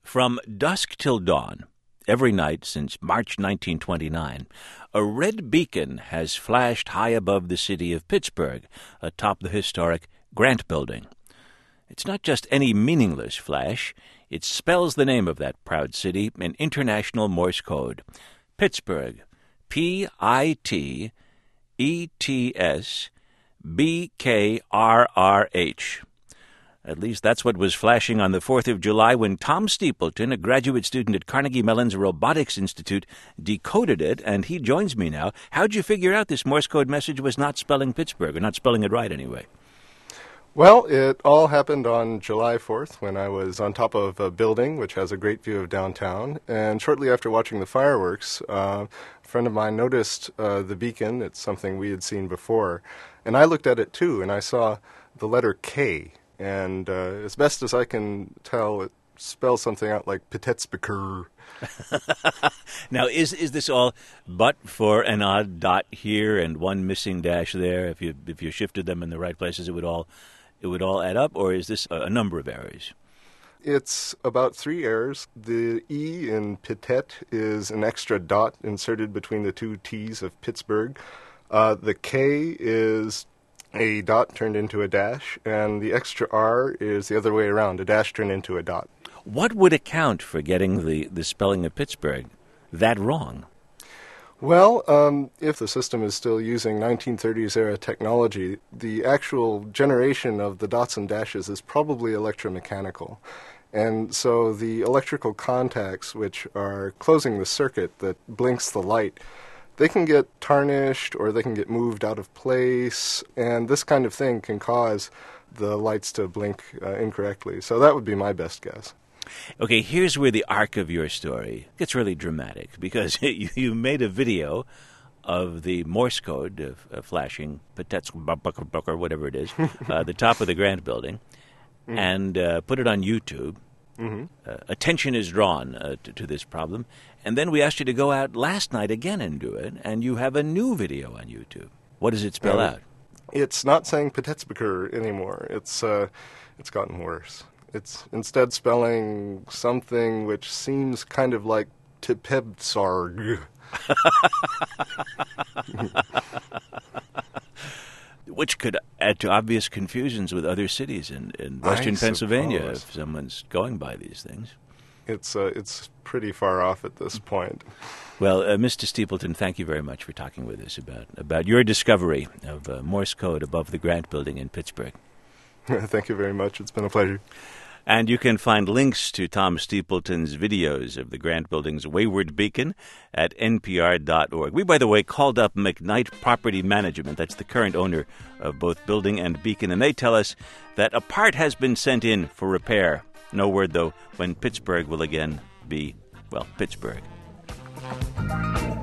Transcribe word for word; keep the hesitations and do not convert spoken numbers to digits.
From dusk till dawn, every night since March nineteen twenty-nine, a red beacon has flashed high above the city of Pittsburgh, atop the historic Grant Building. It's not just any meaningless flash. It spells the name of that proud city in international Morse code. Pittsburgh, P I T E T S B K R R H. At least that's what was flashing on the fourth of July when Tom Stapleton, a graduate student at Carnegie Mellon's Robotics Institute, decoded it, and he joins me now. How'd you figure out this Morse code message was not spelling Pittsburgh, or not spelling it right anyway? Well, it all happened on July fourth when I was on top of a building which has a great view of downtown. And shortly after watching the fireworks, uh, a friend of mine noticed uh, the beacon. It's something we had seen before. And I looked at it too, and I saw the letter K. And uh, as best as I can tell, it spells something out like Pitetsburgh. Now, is is this all but for an odd dot here and one missing dash there? If you if you shifted them in the right places, it would all it would all add up, or is this a, a number of errors? It's about three errors. The E in Pitet is an extra dot inserted between the two T's of Pittsburgh. Uh, the K is a dot turned into a dash, and the extra R is the other way around, a dash turned into a dot. What would account for getting the, the spelling of Pittsburgh that wrong? Well, um, if the system is still using nineteen thirties era technology, the actual generation of the dots and dashes is probably electromechanical. And so the electrical contacts, which are closing the circuit that blinks the light, they can get tarnished or they can get moved out of place, and this kind of thing can cause the lights to blink uh, incorrectly. So that would be my best guess. Okay, here's where the arc of your story gets really dramatic, because you, you made a video of the Morse code of, of flashing Pitetsburgh, or whatever it is, uh, the top of the Grant Building, mm-hmm. and uh, put it on YouTube. Mm-hmm. Uh, attention is drawn uh, to, to this problem. And then we asked you to go out last night again and do it, and you have a new video on YouTube. What does it spell um, out? It's not saying Pitetsburgh anymore. It's uh, it's gotten worse. It's instead spelling something which seems kind of like Tipebsarg. Which could add to obvious confusions with other cities in, in western I Pennsylvania suppose. if someone's going by these things. It's uh, it's pretty far off at this point. Well, uh, Mister Stapleton, thank you very much for talking with us about, about your discovery of uh, Morse code above the Grant Building in Pittsburgh. Thank you very much. It's been a pleasure. And you can find links to Tom Stapleton's videos of the Grant Building's Wayward Beacon at N P R dot org. We, by the way, called up McKnight Property Management. That's the current owner of both building and beacon. And they tell us that a part has been sent in for repair. No word, though, when Pittsburgh will again be, well, Pittsburgh.